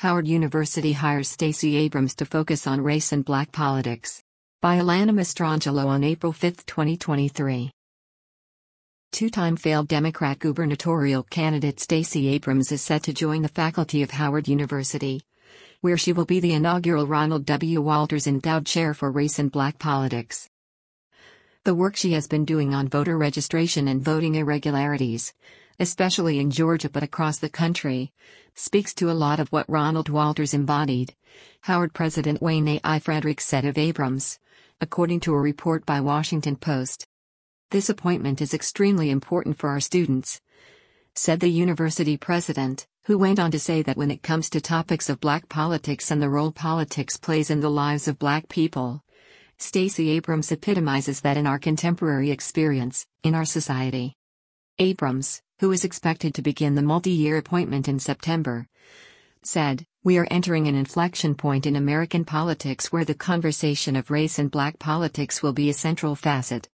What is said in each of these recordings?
Howard University hires Stacey Abrams to focus on race and black politics. By Alana Mastrangelo on April 5, 2023. Two-time failed Democrat gubernatorial candidate Stacey Abrams is set to join the faculty of Howard University, where she will be the inaugural Ronald W. Walters Endowed Chair for Race and Black Politics. The work she has been doing on voter registration and voting irregularities, especially in Georgia but across the country, speaks to a lot of what Ronald Walters embodied, Howard President Wayne A. Frederick said of Abrams, according to a report by Washington Post. This appointment is extremely important for our students, said the university president, who went on to say that when it comes to topics of black politics and the role politics plays in the lives of black people, Stacey Abrams epitomizes that in our contemporary experience, in our society. Abrams, who is expected to begin the multi-year appointment in September, said, "We are entering an inflection point in American politics where the conversation of race and black politics will be a central facet.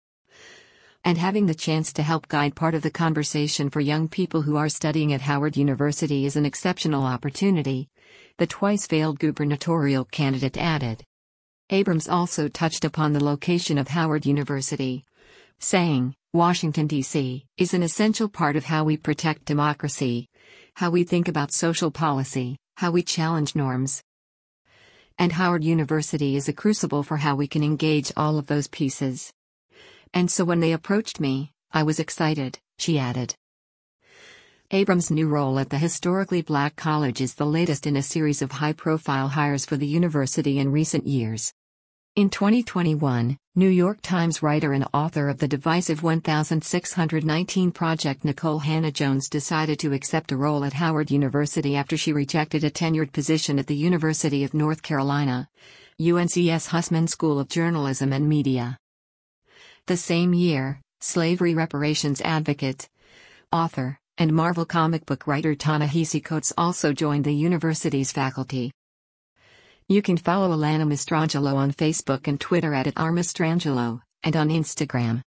And having the chance to help guide part of the conversation for young people who are studying at Howard University is an exceptional opportunity," the twice-failed gubernatorial candidate added. Abrams also touched upon the location of Howard University, saying, "Washington, D.C., is an essential part of how we protect democracy, how we think about social policy, how we challenge norms. And Howard University is a crucible for how we can engage all of those pieces. And so when they approached me, I was excited," she added. Abrams' new role at the historically black college is the latest in a series of high-profile hires for the university in recent years. In 2021, New York Times writer and author of the divisive 1619 Project Nicole Hannah-Jones decided to accept a role at Howard University after she rejected a tenured position at the University of North Carolina, UNC's Hussman School of Journalism and Media. The same year, slavery reparations advocate, author, and Marvel comic book writer Ta-Nehisi Coates also joined the university's faculty. You can follow Alana Mastrangelo on Facebook and Twitter @RMastrangelo, and on Instagram.